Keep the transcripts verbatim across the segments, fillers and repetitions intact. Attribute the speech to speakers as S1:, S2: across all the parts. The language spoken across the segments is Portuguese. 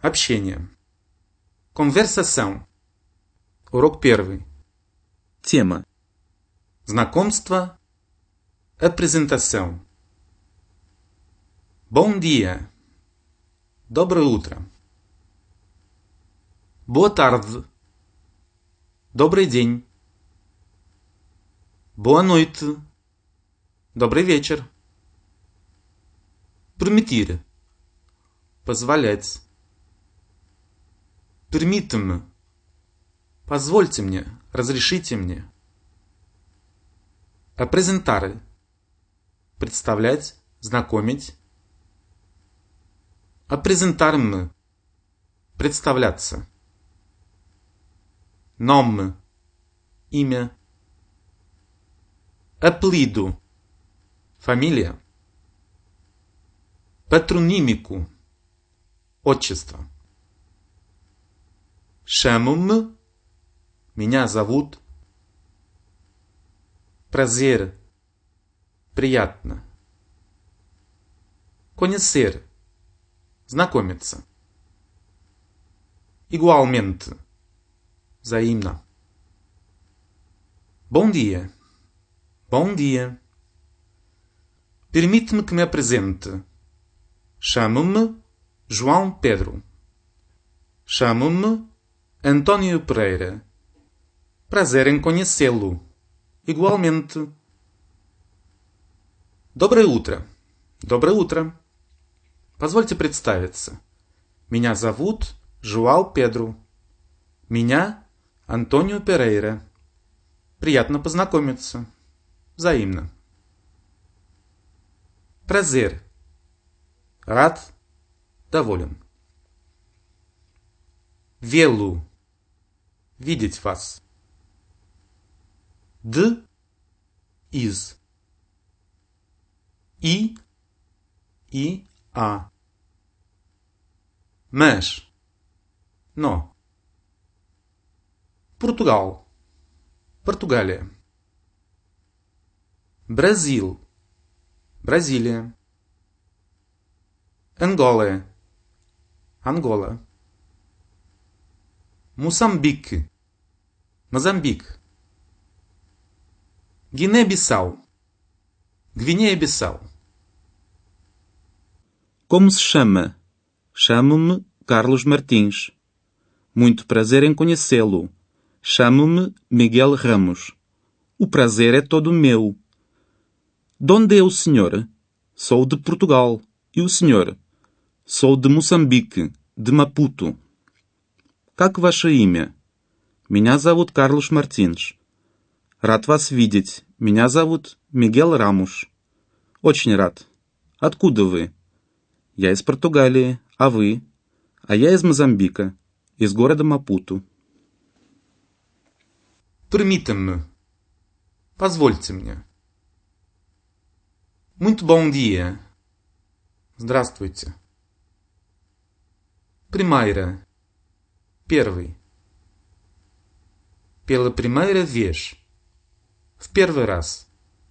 S1: Общение. Конверсаção. Урок первый.
S2: Тема.
S1: Знакомство. Apresentação. Bom dia. Доброе утро. Boa tarde. Добрый день. Boa noite. Добрый вечер. Permitir. Позволять. Permite-me. Позвольте мне. Разрешите мне. Apresentar. Представлять. Знакомить. Apresentar-me. Представляться. Nome. Имя. Apelido. Família. Patronímico. Отчество. Chamo-me. Меня зовут. Prazer. Приятно. Conhecer. Знакомиться. Igualmente. Взаимно. Bom dia. Bom dia. Permite-me que me apresente. Chamo-me João Pedro. Chamo-me Antônio Pereira. Prazer em conhecê-lo. Igualmente. Доброе утро. Доброе утро. Позвольте представиться. Меня зовут João Pedro. Меня Антонио Перейра. Приятно познакомиться. Взаимно. Prazer. Рад. Доволен. Vê-lo. Видеть вас. De. Из. I. I. A. Mas. No. Portugal. Portugália. Brasil. Brasília. Angola. Angola. Moçambique. Moçambique. Guiné-Bissau. Guiné-Bissau.
S2: Como se chama? Chamo-me Carlos Martins. Muito prazer em conhecê-lo. Chamo-me Miguel Ramos. O prazer é todo meu. De onde é o senhor? Sou de Portugal. E o senhor? Sou de Moçambique, de Maputo. Как ваше имя? Меня зовут Карлос Мартинш. Рад вас видеть. Меня зовут Мигель Рамуш. Очень рад. Откуда вы? Я из Португалии. А вы? А я из Мозамбика, из города Мапуту.
S1: Permita-me. Позвольте мне. Muito bom dia. Здравствуйте. Primeira. Первый. Pela primeira vez. В первый раз.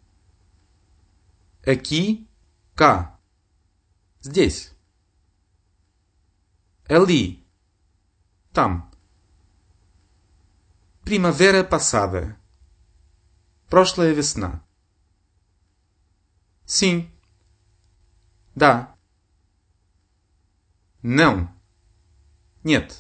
S1: Aqui. Cá. Здесь. Ali. Там. Primavera passada. Прошлая весна. Sim. Да. Não. Нет.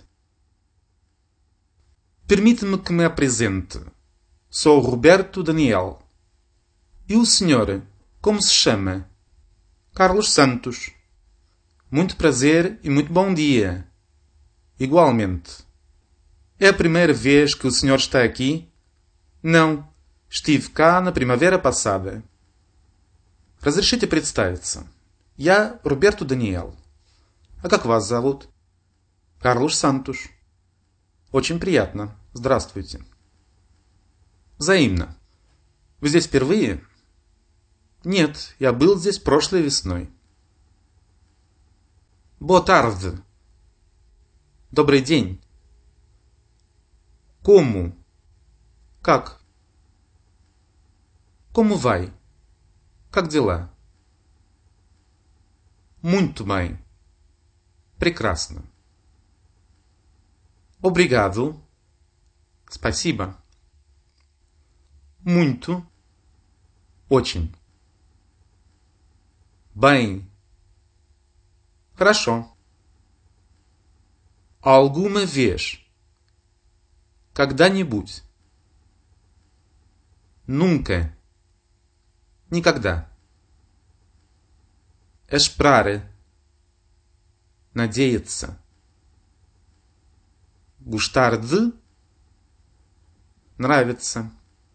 S1: Permite-me que me apresente. Sou Roberto Daniel. E o senhor, como se chama? Carlos Santos. Muito prazer e muito bom dia. Igualmente. É a primeira vez que o senhor está aqui? Não. Estive cá на primavera passada. Разрешите представиться. Я Роберто Даниэл. А как вас зовут? Карлош Сантуш. Очень приятно. Здравствуйте. Взаимно. Вы здесь впервые? Нет, я был здесь прошлой весной. Boa tarde. Добрый день. Como? Как? Como vai? Как дела? Muito bem. Прекрасно. Obrigado. Спасибо. Muito. Очень. Bem. Хорошо. Alguma vez. Когда-нибудь. Nunca. Никогда. Esperar. Надеяться. Gostar de. Нравится.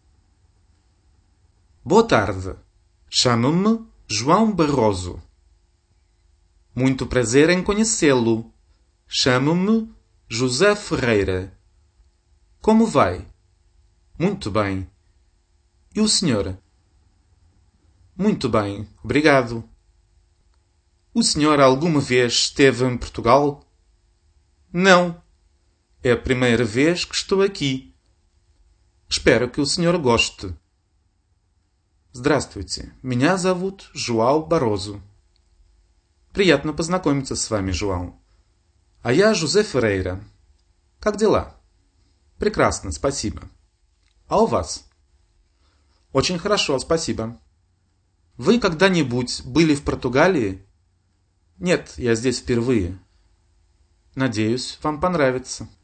S1: Boa tarde. Chamo-me João Barroso. Muito prazer em conhecê-lo. Chamo-me José Ferreira. Como vai? Muito bem. E o senhor? Muito bem, obrigado. O senhor alguma vez esteve em Portugal? Não. É a primeira vez que estou aqui. Espero que o senhor goste. Здравствуйте. Меня зовут Жуау Барозу. Приятно познакомиться с вами, Жуау. А я Жозе Феррейра. Как дела? Прекрасно, спасибо. А у вас? Очень хорошо, спасибо. Вы когда-нибудь были в Португалии? Нет, я здесь впервые. Надеюсь, вам понравится.